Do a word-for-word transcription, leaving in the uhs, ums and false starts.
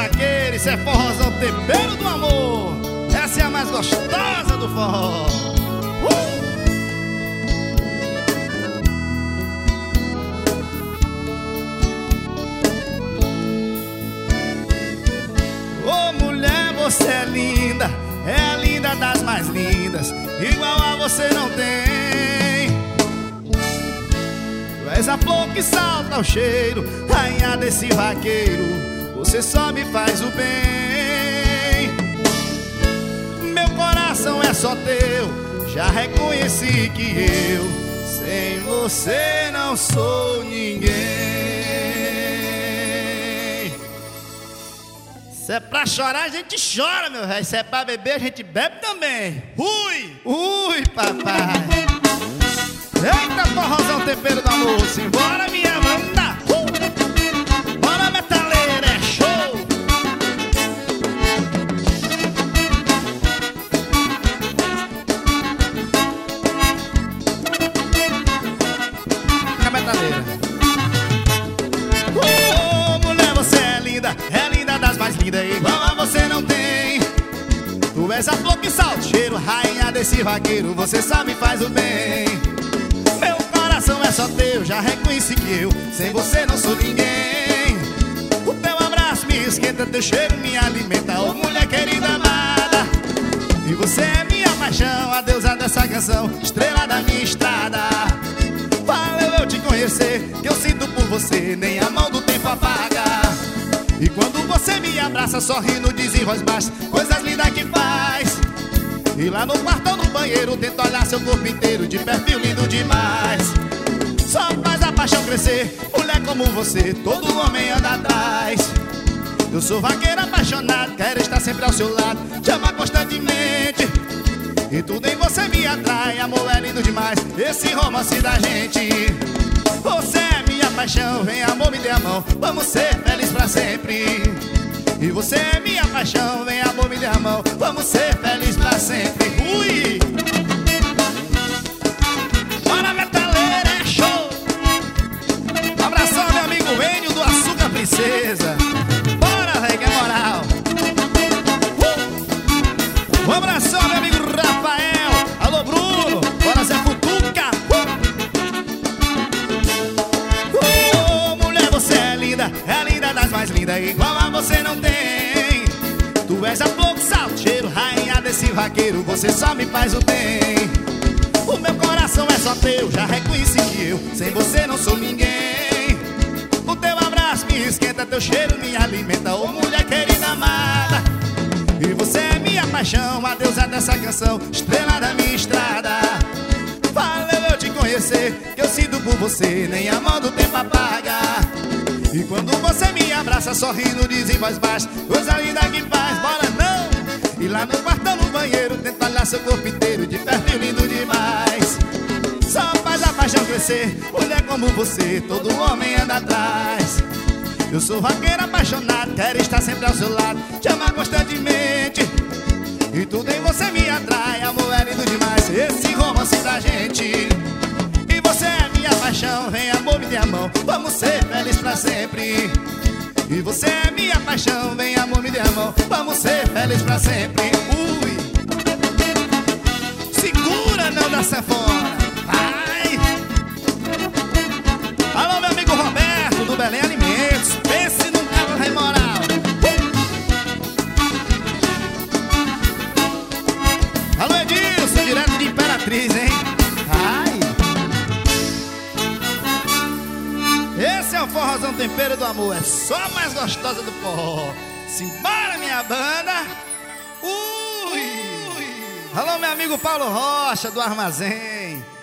vaqueiro, isso é forrozão tempero do amor. Essa é a mais gostosa do forró. uh! Ô mulher, você é linda, é a linda das mais lindas, igual a você não tem. Tu és a flor que salta o cheiro, rainha desse vaqueiro, você só me faz o bem. Meu coração é só teu, já reconheci que eu sem você não sou ninguém. Se é pra chorar, a gente chora, meu velho. Se é pra beber, a gente bebe também. Ui, ui, papai. Eita, forrozão tempero do amor. Simbora, minha banda. uh! Bora, metaleira, é show. A metaleira. Oh, mulher, você é linda, é linda das mais lindas, igual a você não tem. Tu és a flor que salta o cheiro, rainha desse vaqueiro, você só me faz o bem. Meu coração é só teu, já reconheci que eu sem você não sou ninguém. O teu abraço me esquenta, teu cheiro me alimenta, ô mulher querida amada. E você é minha paixão, a deusa dessa canção, estrela da minha estrada. Valeu eu te conhecer, que eu sinto por você, nem a mão do tempo apaga. E quando você me abraça, sorrindo, diz em voz baixa coisas lindas que faz. E lá no quarto, no banheiro, tento olhar seu corpo inteiro, de perfil lindo demais. Só faz a paixão crescer, mulher como você, todo homem anda atrás. Eu sou vaqueiro apaixonado, quero estar sempre ao seu lado, te amar constantemente. E tudo em você me atrai, amor é lindo demais, esse romance da gente. Você é minha paixão, vem amor, me dê a mão, vamos ser felizes pra sempre. E você é minha paixão, vem amor, me dê a mão, vamos ser felizes pra sempre. Ui! Bora, metaleira, é show! Um abração, meu amigo Enio do Açúcar Princesa. Bora, velho, que é moral. Uh! Um abração, meu amigo Rafael. Alô, Bruno. Bora, Zé Futuca. Uh! Oh, mulher, você é linda, é linda das mais lindas, igual a você não tem. Tu és a flor que salta o cheiro, rainha desse vaqueiro, você só me faz o bem. O meu coração é só teu, já reconheci que eu sem você não sou ninguém. O teu abraço me esquenta, teu cheiro me alimenta, ô mulher querida amada. E você é minha paixão, a deusa dessa canção, estrela da minha estrada. Valeu eu te conhecer, que eu sinto por você, nem a mão do tempo apaga. E quando você me abraça, sorrindo, diz em voz baixa coisa linda que faz, bora não. E lá no quartão, no banheiro, tenta olhar seu corpo inteiro, de perfil lindo demais. Só faz a paixão crescer, mulher como você, todo homem anda atrás. Eu sou vaqueiro apaixonado, quero estar sempre ao seu lado, te amar constantemente. E tudo em você me atrai, amor é lindo demais, esse romance da gente. E você é minha paixão, vem amor, me dê a mão, vamos ser felizes pra sempre. E você é minha paixão, vem amor, me dê a mão, vamos ser felizes pra sempre. Ui! Segura, não da sanfona, vai! Alô, meu amigo Roberto, do Belém Alimentos, pense num cara rei moral. Uh! Alô, Edilson, direto de Imperatriz, hein? Ai! Esse é o forrozão tempero do amor, é só a mais gostosa do forró. Simbora, minha banda. Ui! Alô, meu amigo Paulo Rocha, do Armazém.